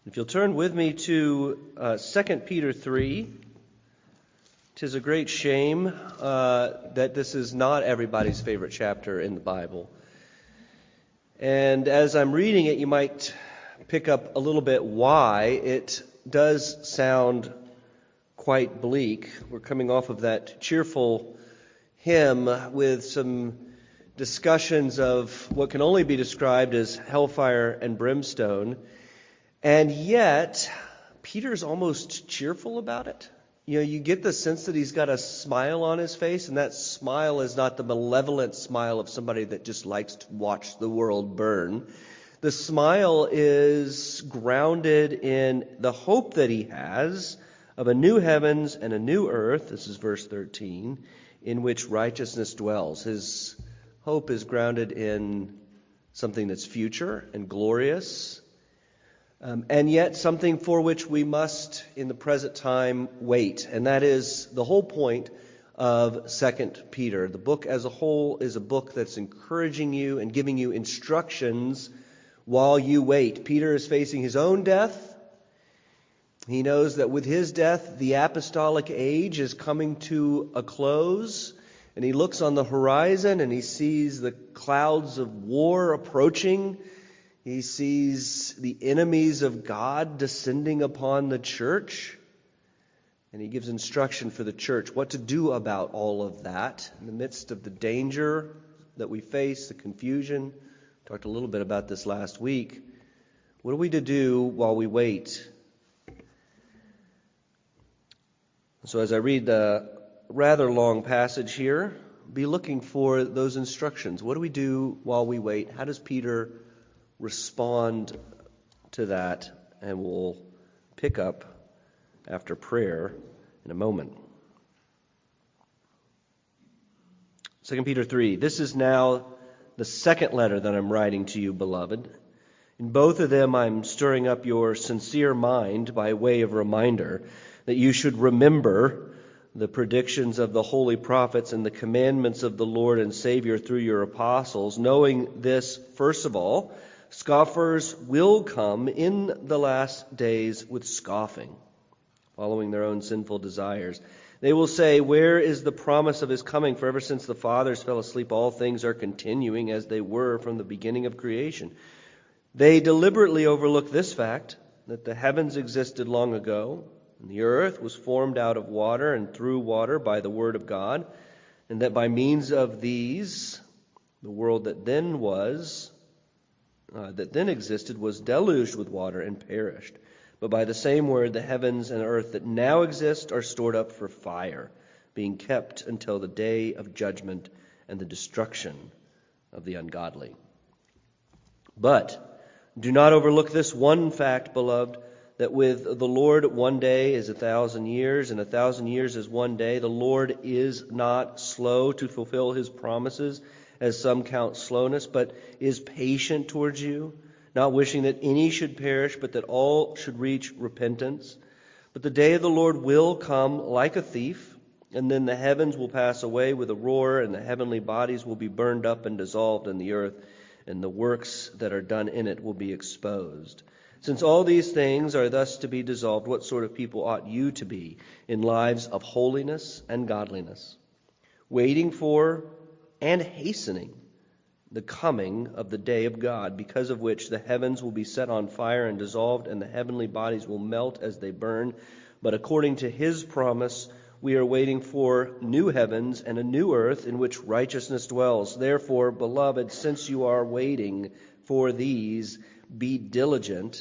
If you'll turn with me to 2 Peter 3, 'tis a great shame that this is not everybody's favorite chapter in the Bible. And as I'm reading it, you might pick up a little bit why it does sound quite bleak. We're coming off of that cheerful hymn with some discussions of what can only be described as hellfire and brimstone. And yet, Peter's almost cheerful about it. You know, you get the sense that he's got a smile on his face, and that smile is not the malevolent smile of somebody that just likes to watch the world burn. The smile is grounded in the hope that he has of a new heavens and a new earth, this is verse 13, in which righteousness dwells. His hope is grounded in something that's future and glorious, and yet something for which we must, in the present time, wait. And that is the whole point of 2 Peter. The book as a whole is a book that's encouraging you and giving you instructions while you wait. Peter is facing his own death. He knows that with his death, the apostolic age is coming to a close. And he looks on the horizon and he sees the clouds of war approaching. He sees the enemies of God descending upon the church. And he gives instruction for the church what to do about all of that in the midst of the danger that we face, the confusion. We talked a little bit about this last week. What are we to do while we wait? So as I read the rather long passage here, be looking for those instructions. What do we do while we wait? How does Peter respond to that? And we'll pick up after prayer in a moment. 2 Peter 3. This is now the second letter that I'm writing to you, beloved. In both of them I'm stirring up your sincere mind by way of reminder that you should remember the predictions of the holy prophets and the commandments of the Lord and Savior through your apostles, knowing this, first of all, scoffers will come in the last days with scoffing, following their own sinful desires. They will say, where is the promise of his coming? For ever since the fathers fell asleep, all things are continuing as they were from the beginning of creation. They deliberately overlook this fact, that the heavens existed long ago, and the earth was formed out of water and through water by the word of God, and that by means of these, the world that then existed was deluged with water and perished. But by the same word, the heavens and earth that now exist are stored up for fire, being kept until the day of judgment and the destruction of the ungodly. But do not overlook this one fact, beloved, that with the Lord 1 day is 1,000 years, and 1,000 years is 1 day. The Lord is not slow to fulfill his promises, as some count slowness, but is patient towards you, not wishing that any should perish, but that all should reach repentance. But the day of the Lord will come like a thief, and then the heavens will pass away with a roar, and the heavenly bodies will be burned up and dissolved in the earth, and the works that are done in it will be exposed. Since all these things are thus to be dissolved, what sort of people ought you to be in lives of holiness and godliness, waiting for and hastening the coming of the day of God, because of which the heavens will be set on fire and dissolved, and the heavenly bodies will melt as they burn. But according to his promise, we are waiting for new heavens and a new earth in which righteousness dwells. Therefore, beloved, since you are waiting for these, be diligent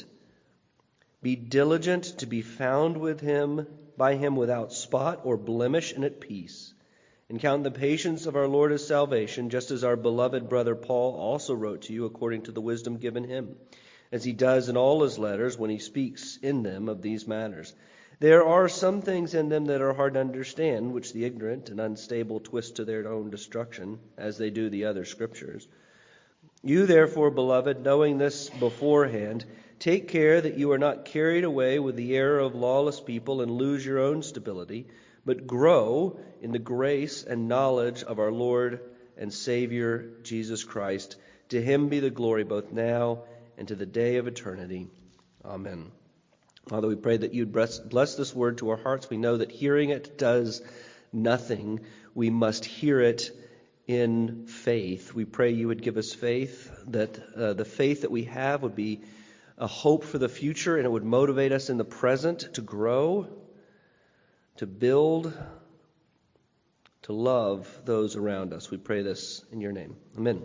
to be found with him, by him without spot or blemish and at peace. And count the patience of our Lord as salvation, just as our beloved brother Paul also wrote to you according to the wisdom given him, as he does in all his letters when he speaks in them of these matters. There are some things in them that are hard to understand, which the ignorant and unstable twist to their own destruction, as they do the other scriptures. You therefore, beloved, knowing this beforehand, take care that you are not carried away with the error of lawless people and lose your own stability, but grow in the grace and knowledge of our Lord and Savior, Jesus Christ. To him be the glory both now and to the day of eternity. Amen. Father, we pray that you'd bless this word to our hearts. We know that hearing it does nothing. We must hear it in faith. We pray you would give us faith, that the faith that we have would be a hope for the future, and it would motivate us in the present to grow, to build, to love those around us. We pray this in your name. Amen.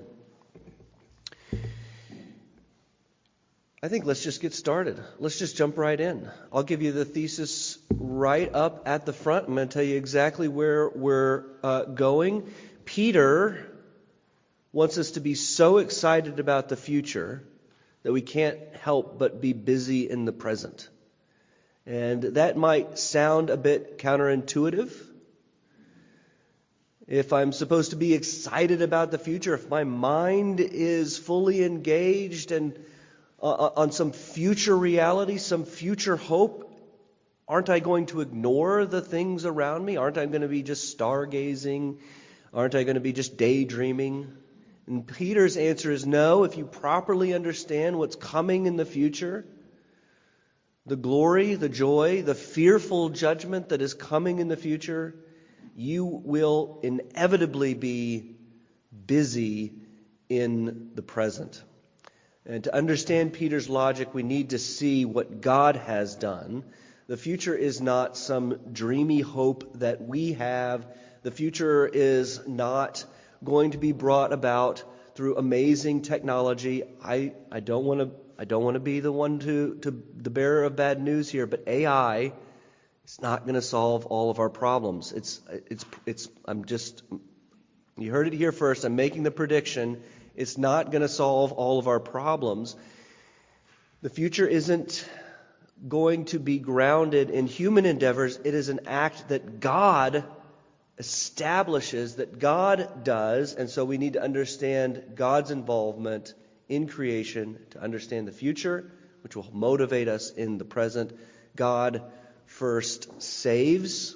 I think let's just get started. Let's just jump right in. I'll give you the thesis right up at the front. I'm going to tell you exactly where we're going. Peter wants us to be so excited about the future that we can't help but be busy in the present. And that might sound a bit counterintuitive. If I'm supposed to be excited about the future, if my mind is fully engaged and on some future reality, some future hope, aren't I going to ignore the things around me? Aren't I going to be just stargazing? Aren't I going to be just daydreaming? And Peter's answer is no. If you properly understand what's coming in the future, the glory, the joy, the fearful judgment that is coming in the future, you will inevitably be busy in the present. And to understand Peter's logic, we need to see what God has done. The future is not some dreamy hope that we have. The future is not going to be brought about through amazing technology. I don't want to be the one to the bearer of bad news here, but AI is not going to solve all of our problems. You heard it here first. I'm making the prediction. It's not going to solve all of our problems. The future isn't going to be grounded in human endeavors. It is an act that God establishes, that God does, and so we need to understand God's involvement in creation to understand the future, which will motivate us in the present. God first saves.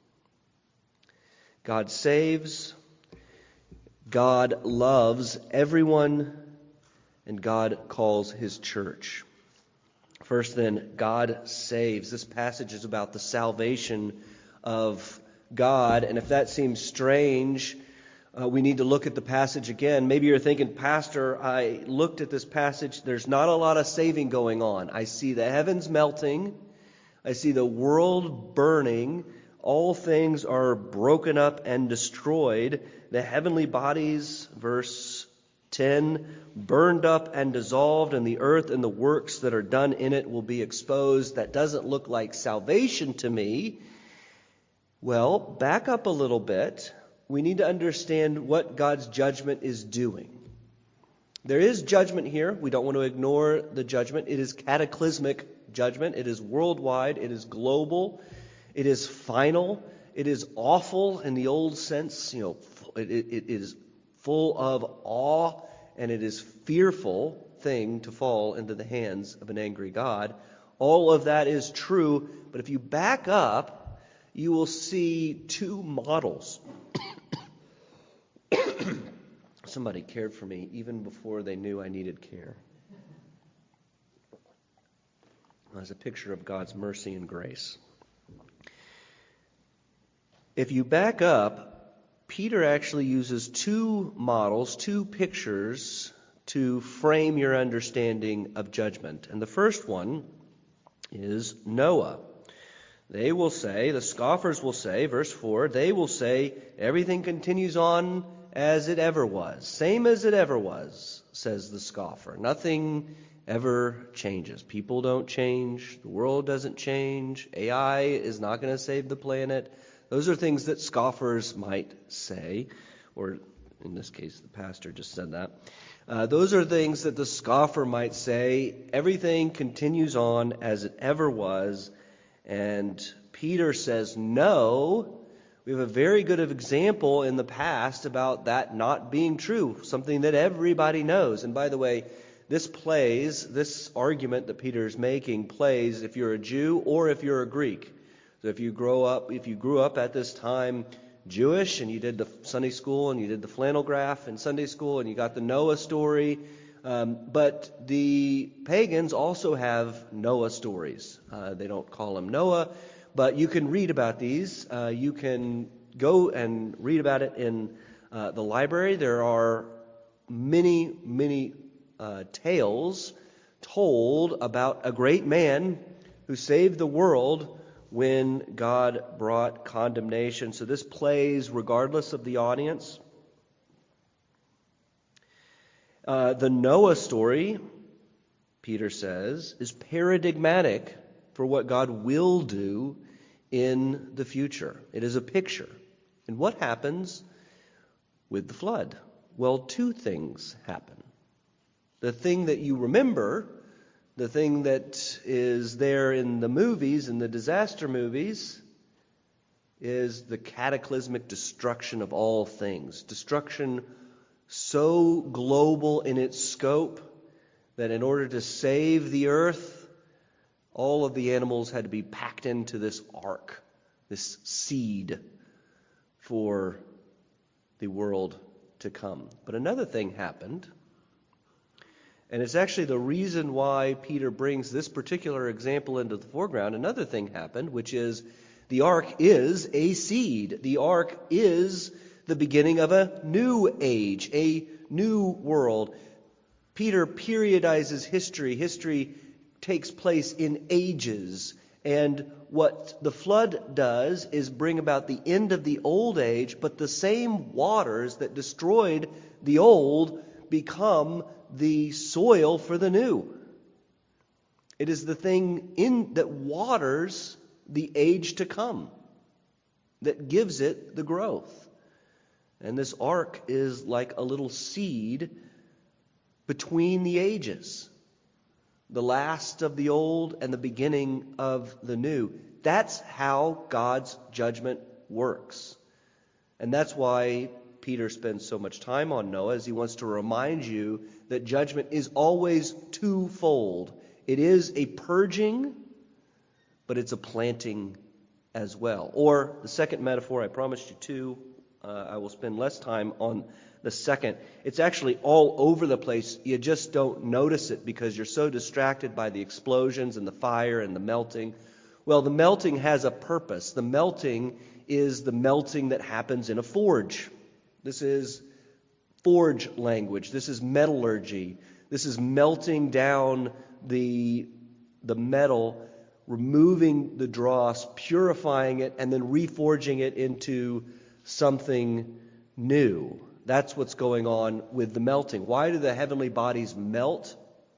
God saves. God loves everyone, and God calls his church. First then, God saves. This passage is about the salvation of God, and if that seems strange, we need to look at the passage again. Maybe you're thinking, Pastor, I looked at this passage, there's not a lot of saving going on. I see the heavens melting, I see the world burning, all things are broken up and destroyed. The heavenly bodies, verse 10, burned up and dissolved, and the earth and the works that are done in it will be exposed. That doesn't look like salvation to me. Well, back up a little bit. We need to understand what God's judgment is doing. There is judgment here. We don't want to ignore the judgment. It is cataclysmic judgment. It is worldwide. It is global. It is final. It is awful in the old sense. It is full of awe, and it is fearful thing to fall into the hands of an angry God. All of that is true, but if you back up, you will see two models. Somebody cared for me even before they knew I needed care. As a picture of God's mercy and grace. If you back up, Peter actually uses two models, two pictures to frame your understanding of judgment. And the first one is Noah. They will say, the scoffers will say, verse 4, they will say, everything continues on as it ever was. Same as it ever was, says the scoffer. Nothing ever changes. People don't change. The world doesn't change. AI is not going to save the planet. Those are things that scoffers might say, or in this case, the pastor just said that. Those are things that the scoffer might say. Everything continues on as it ever was. And Peter says, no. We have a very good example in the past about that not being true, something that everybody knows. And by the way, this argument that Peter is making plays if you're a Jew or if you're a Greek. So if you grew up at this time Jewish and you did the Sunday school and you did the flannel graph in Sunday school and you got the Noah story, But the pagans also have Noah stories. They don't call him Noah, but you can read about these. You can go and read about it in the library. There are many, many tales told about a great man who saved the world when God brought condemnation. So this plays regardless of the audience. The Noah story, Peter says, is paradigmatic for what God will do in the future. It is a picture. And what happens with the flood? Well, two things happen. The thing that you remember, the thing that is there in the movies, in the disaster movies, is the cataclysmic destruction of all things. Destruction so global in its scope that in order to save the earth, all of the animals had to be packed into this ark, this seed for the world to come. But another thing happened, and it's actually the reason why Peter brings this particular example into the foreground. Another thing happened, which is the ark is a seed. The ark is the beginning of a new age, a new world. Peter periodizes history. History takes place in ages. And what the flood does is bring about the end of the old age, but the same waters that destroyed the old become the soil for the new. It is the thing that waters the age to come, that gives it the growth. And this ark is like a little seed between the ages, the last of the old and the beginning of the new. That's how God's judgment works. And that's why Peter spends so much time on Noah, as he wants to remind you that judgment is always twofold. It is a purging, but it's a planting as well. Or the second metaphor, I promised you two. I will spend less time on the second. It's actually all over the place. You just don't notice it because you're so distracted by the explosions and the fire and the melting. Well, the melting has a purpose. The melting is the melting that happens in a forge. This is forge language. This is metallurgy. This is melting down the metal, removing the dross, purifying it, and then reforging it into something new. That's what's going on with the melting. Why do the heavenly bodies melt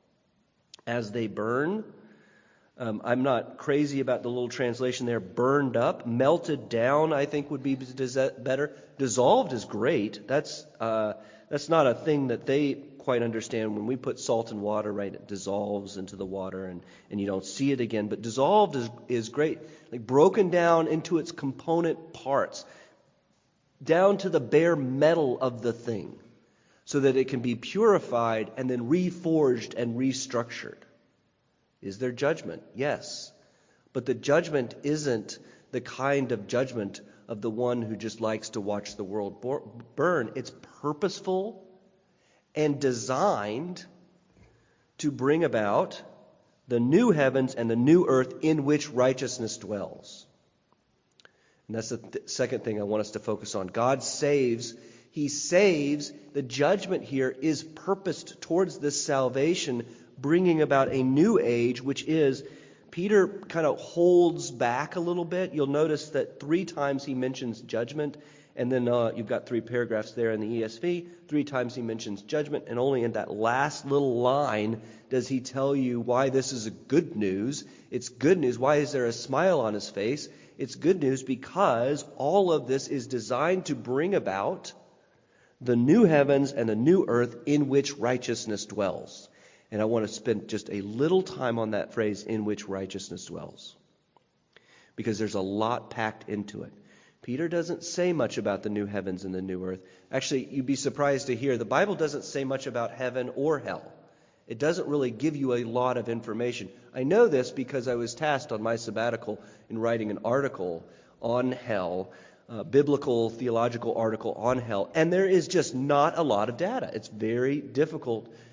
as they burn? I'm not crazy about the little translation there. Burned up, melted down, I think would be better. Dissolved is great. That's not a thing that they quite understand. When we put salt in water, right, it dissolves into the water and you don't see it again. But dissolved is great. Like broken down into its component parts, down to the bare metal of the thing, so that it can be purified and then reforged and restructured. Is there judgment? Yes. But the judgment isn't the kind of judgment of the one who just likes to watch the world burn. It's purposeful and designed to bring about the new heavens and the new earth in which righteousness dwells. And that's the second thing I want us to focus on. God saves. He saves. The judgment here is purposed towards this salvation, bringing about a new age, which is, Peter kind of holds back a little bit. You'll notice that 3 times he mentions judgment, and then you've got 3 paragraphs there in the ESV. 3 times he mentions judgment, and only in that last little line does he tell you why this is a good news. It's good news. Why is there a smile on his face? It's good news because all of this is designed to bring about the new heavens and the new earth in which righteousness dwells. And I want to spend just a little time on that phrase, in which righteousness dwells, because there's a lot packed into it. Peter doesn't say much about the new heavens and the new earth. Actually, you'd be surprised to hear the Bible doesn't say much about heaven or hell. It doesn't really give you a lot of information. I know this because I was tasked on my sabbatical in writing an article on hell, a biblical theological article on hell, and there is just not a lot of data. It's very difficult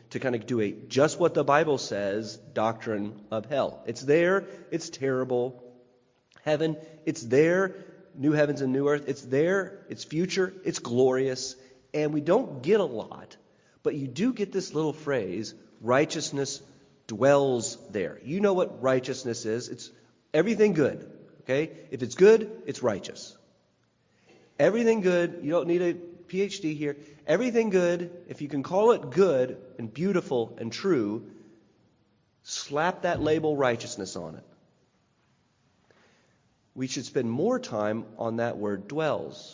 to kind of do a just what the Bible says doctrine of hell. It's there. It's terrible. Heaven, it's there. New heavens and new earth, it's there. It's future. It's glorious. And we don't get a lot, but you do get this little phrase, righteousness dwells there. You know what righteousness is. It's everything good. Okay? If it's good, it's righteous. Everything good, you don't need a PhD here. Everything good, if you can call it good and beautiful and true, slap that label righteousness on it. We should spend more time on that word dwells.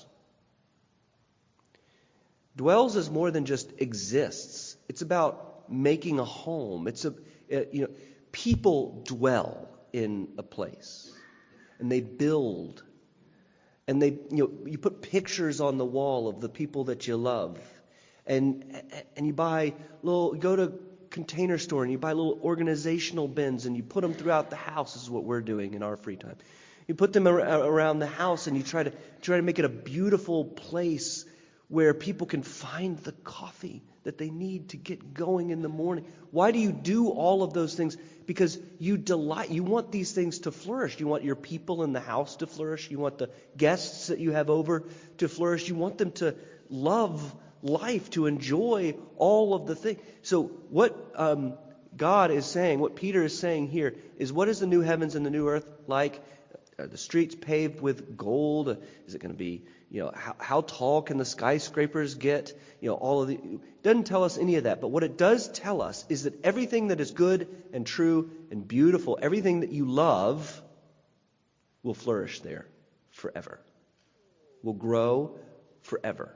Dwells is more than just exists. It's about making a home. People dwell in a place, and they build. And you put pictures on the wall of the people that you love, and you go to Container Store and you buy little organizational bins and you put them throughout the house. This is what we're doing in our free time. You put them around the house and you try to make it a beautiful place where people can find the coffee that they need to get going in the morning. Why do you do all of those things? Because you want these things to flourish. You want your people in the house to flourish. You want the guests that you have over to flourish. You want them to love life, to enjoy all of the things. So what God is saying, what Peter is saying here, is what is the new heavens and the new earth like? Are the streets paved with gold? Is it going to be, how tall can the skyscrapers get? It doesn't tell us any of that. But what it does tell us is that everything that is good and true and beautiful, everything that you love, will flourish there forever. Will grow forever.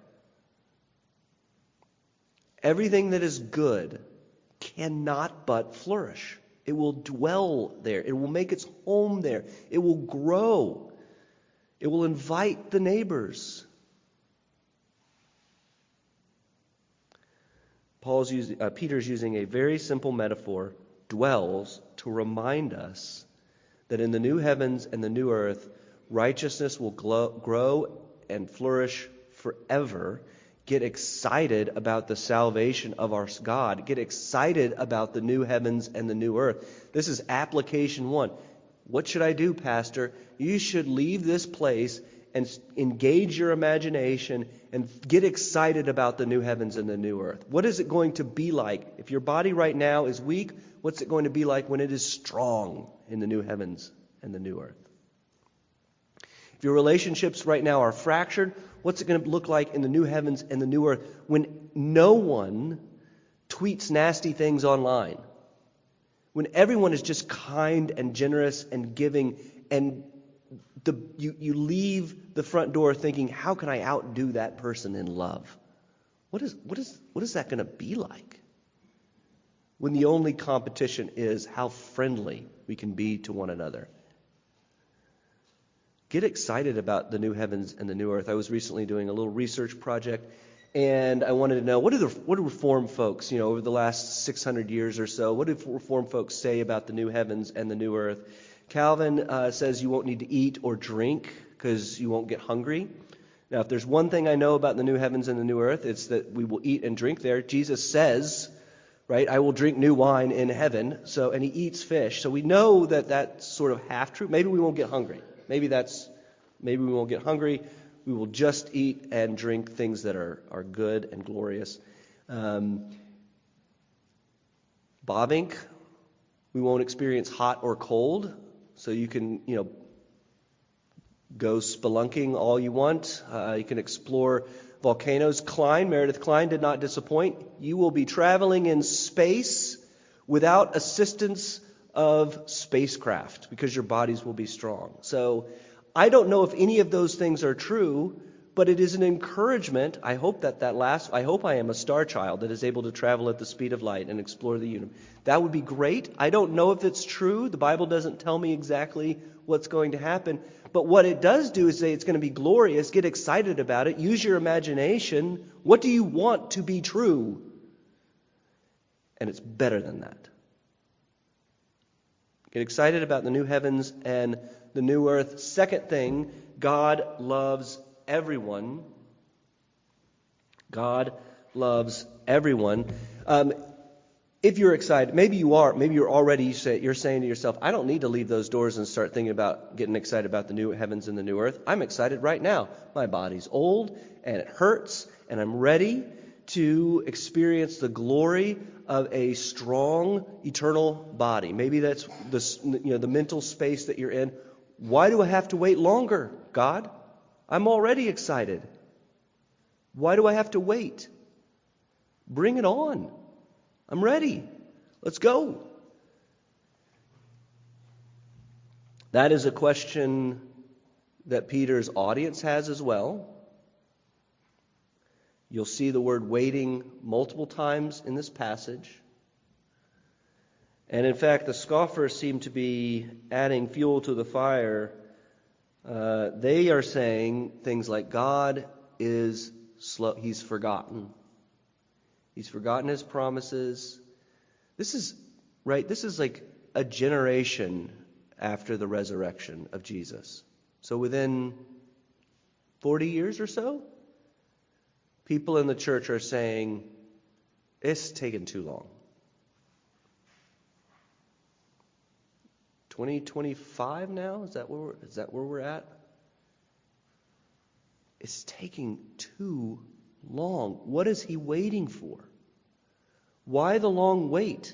Everything that is good cannot but flourish. It will dwell there. It will make its home there. It will grow. It will invite the neighbors. Peter's using a very simple metaphor, dwells, to remind us that in the new heavens and the new earth, righteousness will grow and flourish forever. Get excited about the salvation of our God. Get excited about the new heavens and the new earth. This is application 1. What should I do, Pastor? You should leave this place and engage your imagination and get excited about the new heavens and the new earth. What is it going to be like? If your body right now is weak, what's it going to be like when it is strong in the new heavens and the new earth? If your relationships right now are fractured, what's it going to look like in the new heavens and the new earth when no one tweets nasty things online? When everyone is just kind and generous and giving, and you leave the front door thinking, how can I outdo that person in love? What is that going to be like? When the only competition is how friendly we can be to one another. Get excited about the new heavens and the new earth. I was recently doing a little research project, and I wanted to know, what do Reformed folks, over the last 600 years or so, what do Reformed folks say about the new heavens and the new earth? Calvin says you won't need to eat or drink because you won't get hungry. Now, if there's one thing I know about the new heavens and the new earth, it's that we will eat and drink there. Jesus says, right, I will drink new wine in heaven, and he eats fish. So we know that that's sort of half true. Maybe we won't get hungry. Maybe we won't get hungry. We will just eat and drink things that are good and glorious. Bobbing, we won't experience hot or cold. So you can, go spelunking all you want. You can explore volcanoes. Meredith Klein did not disappoint. You will be traveling in space without assistance of spacecraft because your bodies will be strong. So I don't know if any of those things are true, but it is an encouragement. I hope I hope I am a star child that is able to travel at the speed of light and explore the universe. That would be great. I don't know if it's true. The Bible doesn't tell me exactly what's going to happen. But what it does do is say it's going to be glorious. Get excited about it. Use your imagination. What do you want to be true? And it's better than that. Get excited about the new heavens and the new earth. Second thing, God loves everyone. God loves everyone. If you're excited, maybe you are, maybe you're already, you're saying to yourself, I don't need to leave those doors and start thinking about getting excited about the new heavens and the new earth. I'm excited right now. My body's old and it hurts, and I'm ready to experience the glory of a strong, eternal body. Maybe that's the mental space that you're in. Why do I have to wait longer, God? I'm already excited. Why do I have to wait? Bring it on. I'm ready. Let's go. That is a question that Peter's audience has as well. You'll see the word waiting multiple times in this passage. And in fact, the scoffers seem to be adding fuel to the fire. They are saying things like, God is slow. He's forgotten. He's forgotten his promises. This is like a generation after the resurrection of Jesus. So within 40 years or so, people in the church are saying, it's taken too long. 2025 now? Is that where we're at? It's taking too long. What is he waiting for? Why the long wait?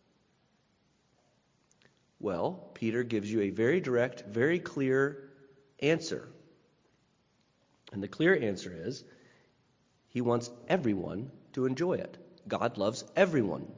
Well, Peter gives you a very direct, very clear answer. And the clear answer is, he wants everyone to enjoy it. God loves everyone.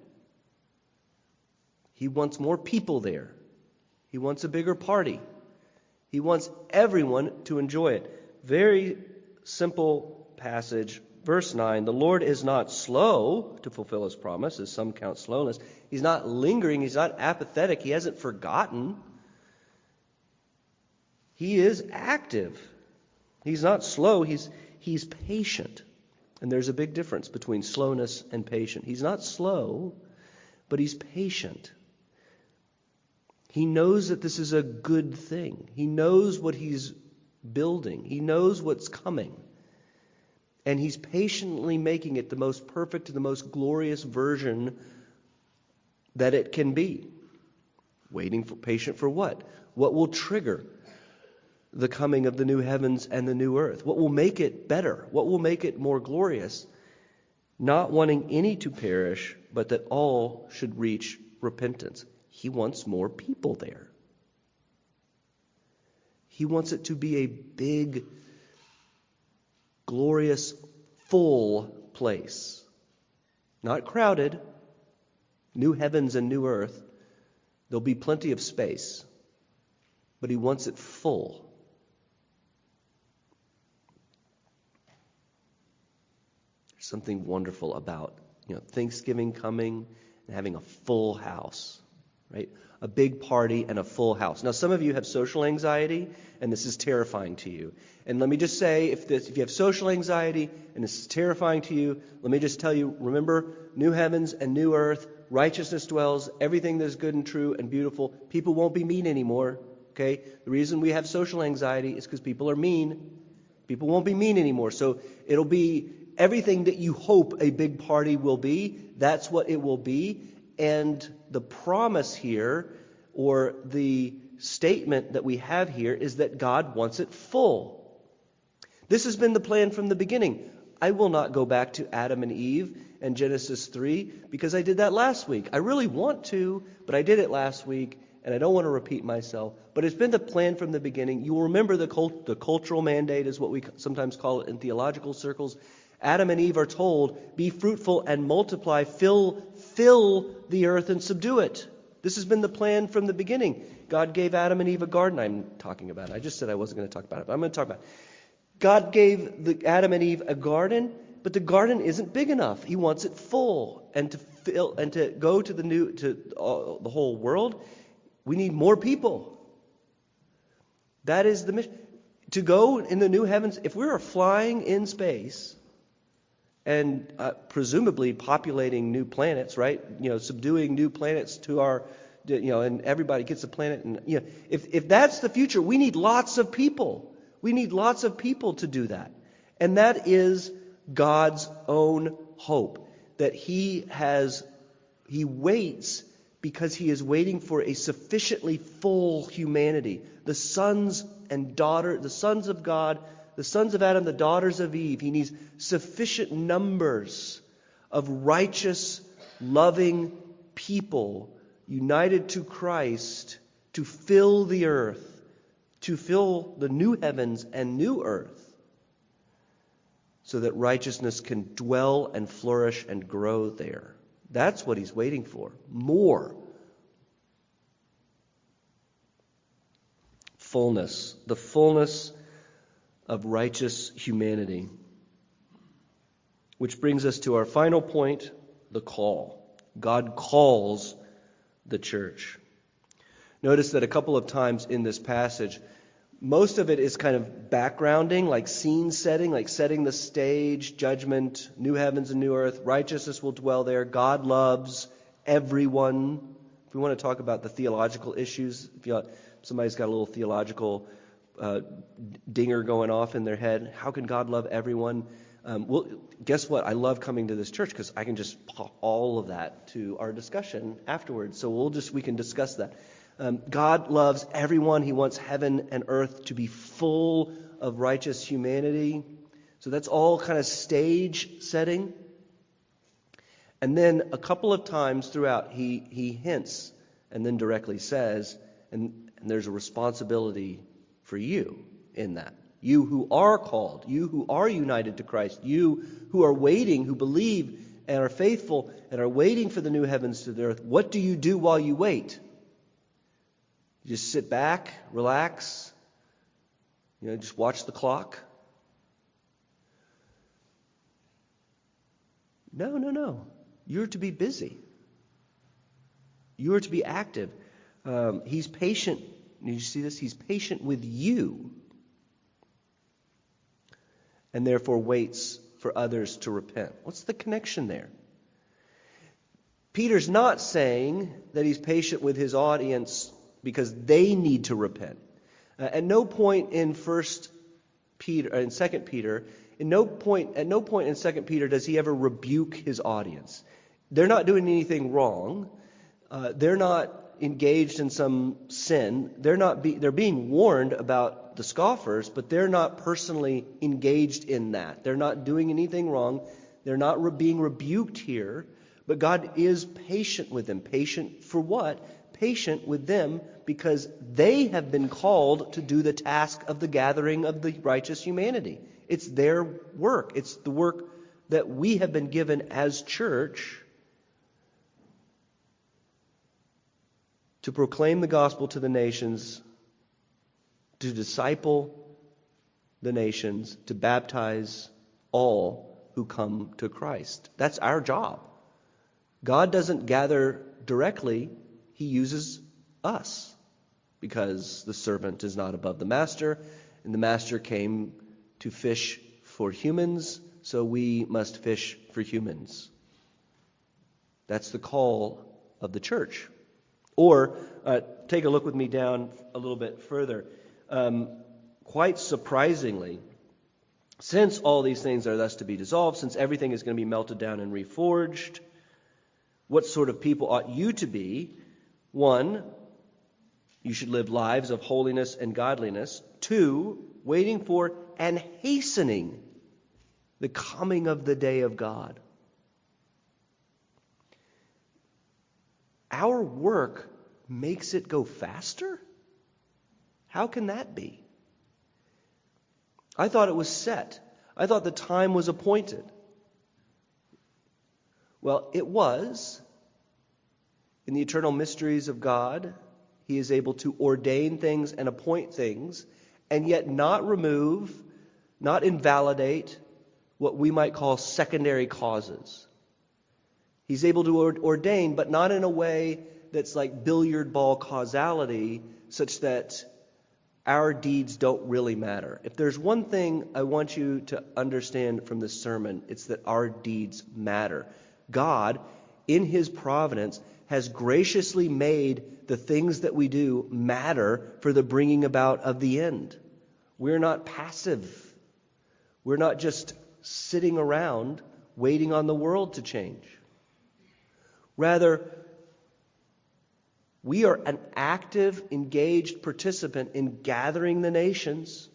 He wants more people there. He wants a bigger party. He wants everyone to enjoy it. Very simple passage. Verse 9, the Lord is not slow to fulfill his promise, as some count slowness. He's not lingering. He's not apathetic. He hasn't forgotten. He is active. He's not slow. He's patient. And there's a big difference between slowness and patient. He's not slow, but he's patient. He knows that this is a good thing. He knows what he's building. He knows what's coming. And he's patiently making it the most perfect, the most glorious version that it can be. Patient for what? What will trigger the coming of the new heavens and the new earth? What will make it better? What will make it more glorious? Not wanting any to perish, but that all should reach repentance. He wants more people there. He wants it to be a big, glorious, full place. Not crowded. New heavens and new earth. There'll be plenty of space. But he wants it full. There's something wonderful about, Thanksgiving coming and having a full house. Right? A big party and a full house. Now, some of you have social anxiety, and this is terrifying to you. And let me just say, if you have social anxiety and this is terrifying to you, let me just tell you, remember, new heavens and new earth, righteousness dwells, everything that is good and true and beautiful. People won't be mean anymore. Okay? The reason we have social anxiety is because people are mean. People won't be mean anymore. So it'll be everything that you hope a big party will be. That's what it will be. And the promise here, or the statement that we have here, is that God wants it full. This has been the plan from the beginning. I will not go back to Adam and Eve and Genesis 3 because I did that last week. I really want to, but I did it last week, and I don't want to repeat myself. But it's been the plan from the beginning. You will remember the cultural mandate is what we sometimes call it in theological circles. Adam and Eve are told, be fruitful and multiply, fill the earth and subdue it. This has been the plan from the beginning. God gave Adam and Eve a garden. I'm talking about it. I just said I wasn't going to talk about it, but I'm going to talk about it. God gave Adam and Eve a garden, but the garden isn't big enough. He wants it full, and to fill and to go to the whole world. We need more people. That is the mission. To go in the new heavens. If we are flying in space and presumably populating new planets, right? Subduing new planets to our, and everybody gets a planet. And if that's the future, we need lots of people. We need lots of people to do that. And that is God's own hope, that he has He waits because he is waiting for a sufficiently full humanity. The sons and daughters, the sons of God, the sons of Adam, the daughters of Eve. He needs sufficient numbers of righteous, loving people united to Christ to fill the earth, to fill the new heavens and new earth, so that righteousness can dwell and flourish and grow there. That's what he's waiting for. More. Fullness. The fullness of righteous humanity. Which brings us to our final point, the call. God calls the church. Notice that a couple of times in this passage, most of it is kind of backgrounding, like scene setting, like setting the stage, judgment, new heavens and new earth, righteousness will dwell there, God loves everyone. If we want to talk about the theological issues, somebody's got a little theological dinger going off in their head, how can God love everyone? Well, guess what? I love coming to this church because I can just pop all of that to our discussion afterwards. So we can discuss that. God loves everyone. He wants heaven and earth to be full of righteous humanity. So that's all kind of stage setting. And then a couple of times throughout, he hints and then directly says, and there's a responsibility for you in that. You who are called, you who are united to Christ, you who are waiting, who believe and are faithful and are waiting for the new heavens to the earth. What do you do while you wait? You just sit back, relax, just watch the clock? No. You're to be busy. You are to be active. He's patient. Did you see this? He's patient with you. And therefore waits for others to repent. What's the connection there? Peter's not saying that he's patient with his audience because they need to repent. At no point in 1 Peter and 2 Peter, at no point in 2 Peter does he ever rebuke his audience. They're not doing anything wrong. They're not engaged in some sin. They're being warned about the scoffers, but they're not personally engaged in that. They're not doing anything wrong. They're not being rebuked here. But God is patient with them. Patient for what? Patient with them because they have been called to do the task of the gathering of the righteous humanity. It's their work. It's the work that we have been given as church to proclaim the gospel to the nations, to disciple the nations, to baptize all who come to Christ. That's our job. God doesn't gather directly. He uses us because the servant is not above the master, and the master came to fish for humans, so we must fish for humans. That's the call of the church. Or take a look with me down a little bit further. Quite surprisingly, since all these things are thus to be dissolved, since everything is going to be melted down and reforged, what sort of people ought you to be? 1, you should live lives of holiness and godliness. 2, waiting for and hastening the coming of the day of God. Our work makes it go faster? How can that be? I thought it was set. I thought the time was appointed. Well, it was. In the eternal mysteries of God, He is able to ordain things and appoint things, and yet not remove, not invalidate what we might call secondary causes. He's able to ordain, but not in a way that's like billiard ball causality, such that our deeds don't really matter. If there's one thing I want you to understand from this sermon, it's that our deeds matter. God, in His providence, has graciously made the things that we do matter for the bringing about of the end. We're not passive. We're not just sitting around waiting on the world to change. Rather, we are an active, engaged participant in gathering the nations,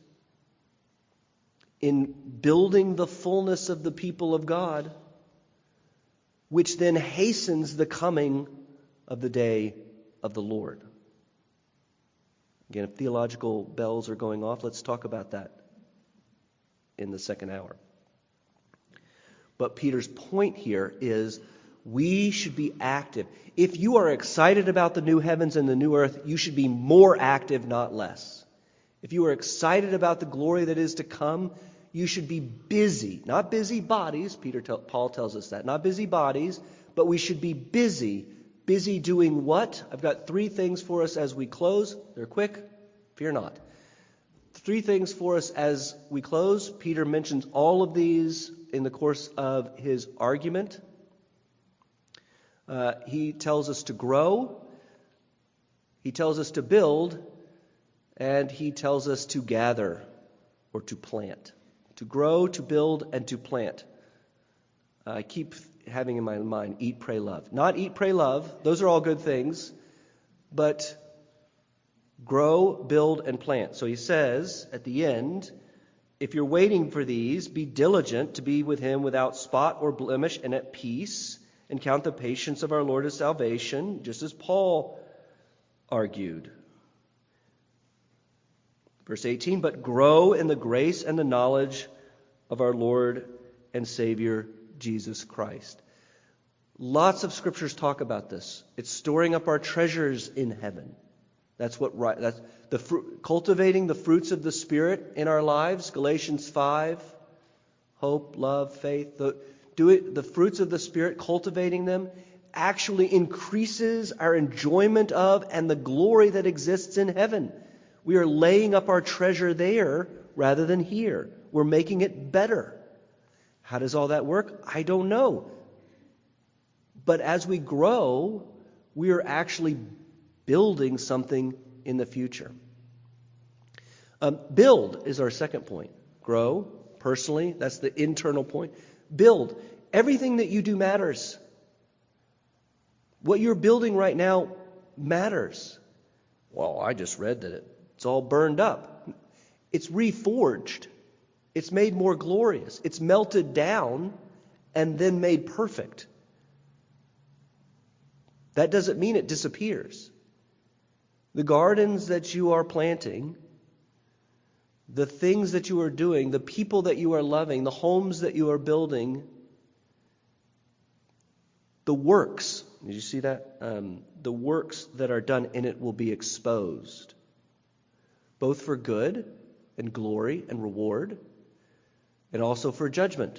in building the fullness of the people of God, which then hastens the coming of the day of the Lord. Again, if theological bells are going off, let's talk about that in the second hour. But Peter's point here is we should be active. If you are excited about the new heavens and the new earth, you should be more active, not less. If you are excited about the glory that is to come, you should be busy. Not busy bodies, Paul tells us that. Not busy bodies, but we should be busy. Busy doing what? I've got 3 things for us as we close. They're quick. Fear not. 3 things for us as we close. Peter mentions all of these in the course of his argument. He tells us to grow. He tells us to build. And he tells us to gather or to plant. To grow, to build, and to plant. I keep having in my mind, eat, pray, love. Not eat, pray, love. Those are all good things. But grow, build, and plant. So he says at the end, if you're waiting for these, be diligent to be with him without spot or blemish and at peace, and count the patience of our Lord as salvation, just as Paul argued. Verse 18, but grow in the grace and the knowledge of our Lord and Savior, Jesus Christ. Lots of scriptures talk about this. It's storing up our treasures in heaven. That's the cultivating the fruits of the Spirit in our lives. Galatians 5, hope, love, faith. The fruits of the Spirit, cultivating them, actually increases our enjoyment of and the glory that exists in heaven. We are laying up our treasure there rather than here. We're making it better. How does all that work? I don't know. But as we grow, we are actually building something in the future. Build is our second point. Grow, personally, that's the internal point. Build. Everything that you do matters. What you're building right now matters. Well, I just read that it's all burned up. It's reforged. It's made more glorious. It's melted down and then made perfect. That doesn't mean it disappears. The gardens that you are planting, the things that you are doing, the people that you are loving, the homes that you are building, the works, did you see that? The works that are done in it will be exposed, both for good and glory and reward, and also for judgment.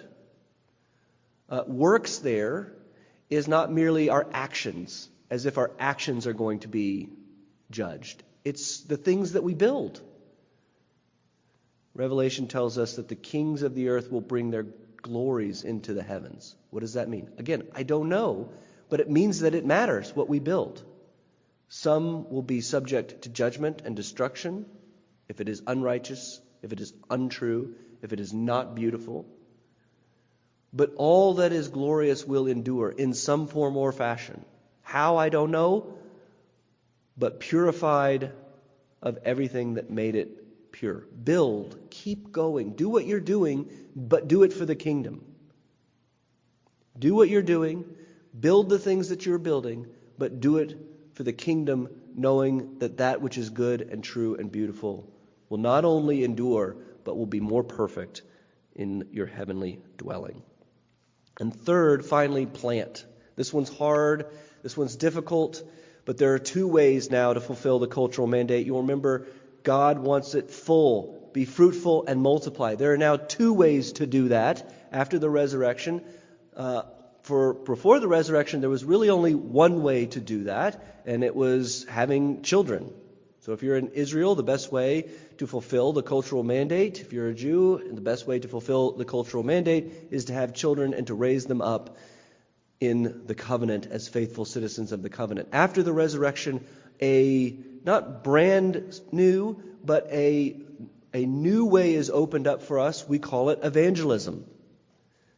Works there is not merely our actions, as if our actions are going to be judged. It's the things that we build. Revelation tells us that the kings of the earth will bring their glories into the heavens. What does that mean? Again, I don't know, but it means that it matters what we build. Some will be subject to judgment and destruction if it is unrighteous, if it is untrue, if it is not beautiful. But all that is glorious will endure in some form or fashion. How, I don't know, but purified of everything that made it pure. Build, keep going, do what you're doing, but do it for the kingdom. Do what you're doing, build the things that you're building, but do it for the kingdom, knowing that that which is good and true and beautiful will not only endure, but will be more perfect in your heavenly dwelling. And third, finally, plant. This one's hard, this one's difficult, but there are 2 ways now to fulfill the cultural mandate. You'll remember God wants it full, be fruitful and multiply. There are now 2 ways to do that after the resurrection. Before the resurrection, there was really only one way to do that, and it was having children. So if you're in Israel, the best way to fulfill the cultural mandate, if you're a Jew, the best way to fulfill the cultural mandate is to have children and to raise them up in the covenant as faithful citizens of the covenant. After the resurrection, a not brand new, but a new way is opened up for us. We call it evangelism.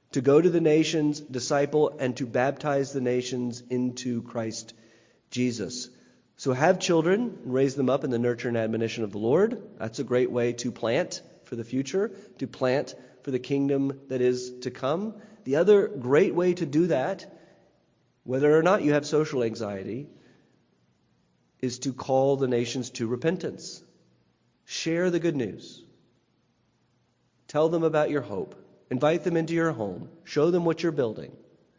to go to the nations, disciple, and to baptize the nations into Christ Jesus. So have children and raise them up in the nurture and admonition of the Lord. That's a great way to plant for the future, to plant for the kingdom that is to come. The other great way to do that, whether or not you have social anxiety, is to call the nations to repentance. Share the good news. Tell them about your hope. Invite them into your home. Show them what you're building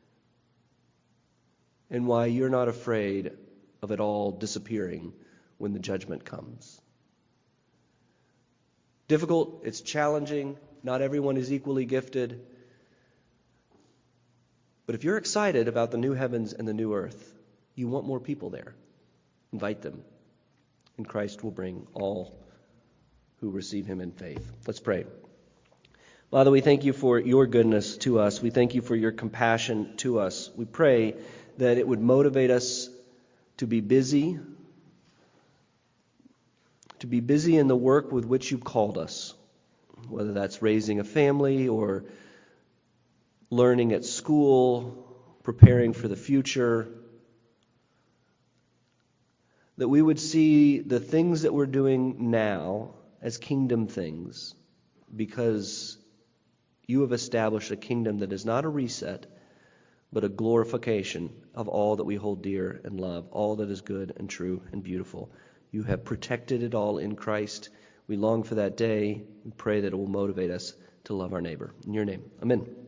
and why you're not afraid of it all disappearing when the judgment comes. Difficult, it's challenging. Not everyone is equally gifted. But if you're excited about the new heavens and the new earth, you want more people there. Invite them, and Christ will bring all who receive him in faith. Let's pray. Father, we thank you for your goodness to us. We thank you for your compassion to us. We pray that it would motivate us to be busy in the work with which you've called us, whether that's raising a family or learning at school, preparing for the future, that we would see the things that we're doing now as kingdom things, because you have established a kingdom that is not a reset, but a glorification of all that we hold dear and love, all that is good and true and beautiful. You have protected it all in Christ. We long for that day and pray that it will motivate us to love our neighbor. In your name, amen.